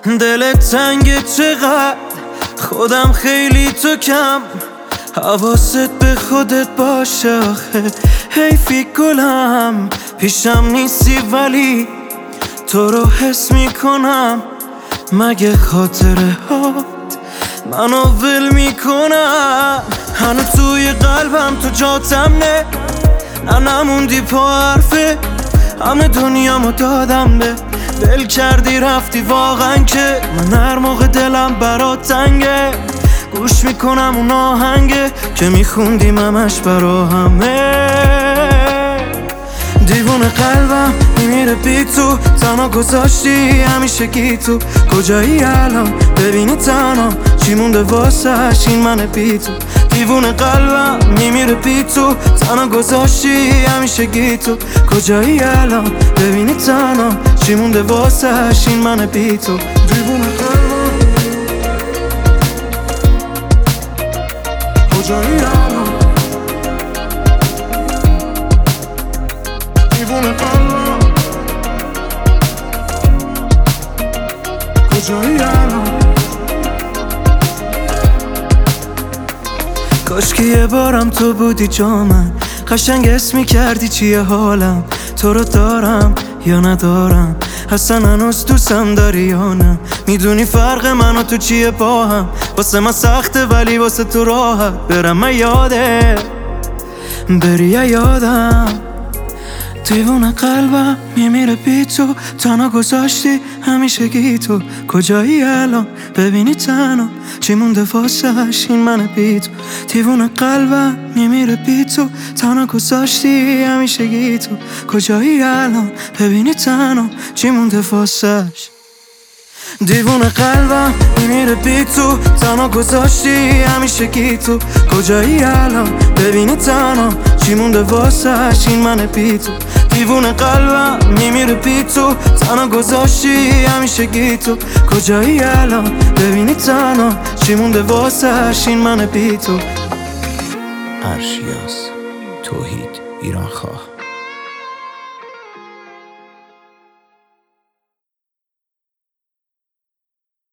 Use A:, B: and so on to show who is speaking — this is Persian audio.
A: دلت تنگه چقدر، خودم خیلی تو کم. حواست به خودت باشه آخه حیفی گلم. پیشم نیستی ولی تو رو حس میکنم. مگه خاطره هات منو ول میکنم؟ هنو توی قلبم تو جاتم نه نموندی پا حرفه. همه دنیامو دادم به ول کردی رفتی واقعا که من هر موقع دلم برات تنگه گوش میکنم اون آهنگه که میخوندیم همش برا همه. دیوونه قلبم میمیره بی تو، تنها گذاشتی همیشه گی تو. کجایی الان ببینی تنها چی مونده واسش این من بی تو. دیوونه قلبم میمیره بی تو، تنها گذاشتی همیشه گی تو. کجایی الان ببینی تنها چی مونده واسش این من بی تو. دیوونه قلبم کجایی الان، دیوونه قلبم کجایی الان. کاش که یه بارم تو بودی جا من، قشنگ اسم می‌کردی چیه حالم. تو رو دارم یا ندارم، اصلا هنوز دوستم داری یا نه. میدونی فرق من و تو چیه با هم، واسه من سخته ولی واسه تو راحت. برم من یاده بری یا یادم. دیوونه قلبم میمیره بی تو، تنها گذاشتی همیشه گی تو. کجایی الان ببینی تنها چی مونده واسش این من بی تو. دیوونه قلبم میمیره بی تو، تنها گذاشتی همیشه گی تو. کجایی الان ببینی تنها چی مونده واسش. دیوونه قلبم میمیره بی تو، تنها گذاشتی همیشه گی تو. کجایی الان ببینی تنها چی مونده واسش این من بی تو. دیوونه قلبم میمیره بی تو، تنها گذاشتی همیشه گی تو. کجایی الان ببینی تنها چی مونده واسش این من بی تو.
B: ارشیاس توحید ایران خواه.